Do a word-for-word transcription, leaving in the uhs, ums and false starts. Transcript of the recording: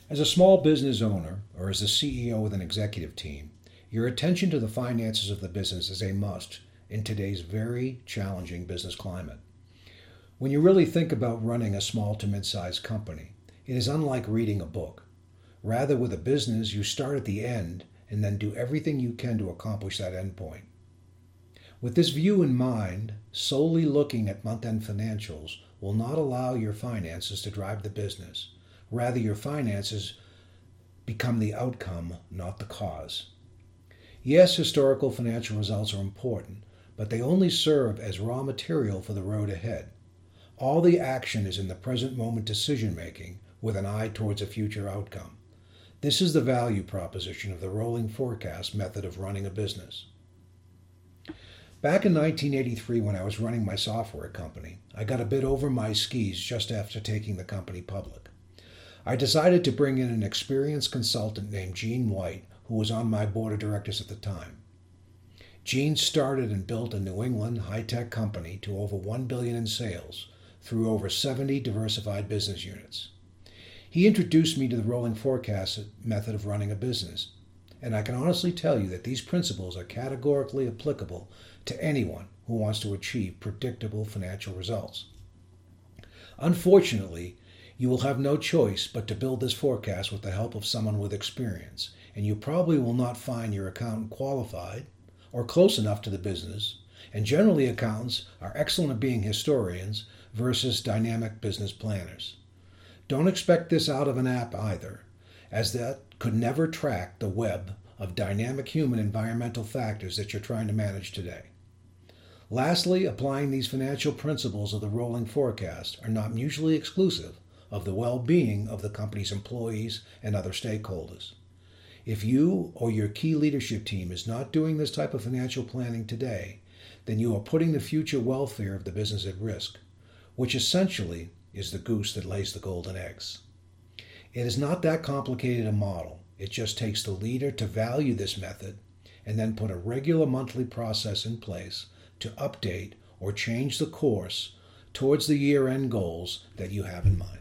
As a small business owner or as the C E O with an executive team, your attention to the finances of the business is a must in today's very challenging business climate. When you really think about running a small to mid-sized company, it is unlike reading a book. Rather, with a business, you start at the end and then do everything you can to accomplish that end point. With this view in mind, solely looking at month-end financials will not allow your finances to drive the business. Rather, your finances become the outcome, not the cause. Yes, historical financial results are important, but they only serve as raw material for the road ahead. All the action is in the present moment decision-making with an eye towards a future outcome. This is the value proposition of the rolling forecast method of running a business. Back in nineteen eighty-three, when I was running my software company, I got a bit over my skis just after taking the company public. I decided to bring in an experienced consultant named Gene White, who was on my board of directors at the time. Gene started and built a New England high-tech company to over one billion dollars in sales through over seventy diversified business units. He introduced me to the rolling forecast method of running a business, and I can honestly tell you that these principles are categorically applicable to anyone who wants to achieve predictable financial results. Unfortunately, you will have no choice but to build this forecast with the help of someone with experience, and you probably will not find your accountant qualified or close enough to the business, and generally accountants are excellent at being historians versus dynamic business planners. Don't expect this out of an app either, as that could never track the web of dynamic human environmental factors that you're trying to manage today. Lastly, applying these financial principles of the rolling forecast are not mutually exclusive of the well-being of the company's employees and other stakeholders. If you or your key leadership team is not doing this type of financial planning today, then you are putting the future welfare of the business at risk, which essentially is the goose that lays the golden eggs. It is not that complicated a model. It just takes the leader to value this method and then put a regular monthly process in place to update or change the course towards the year-end goals that you have in mind.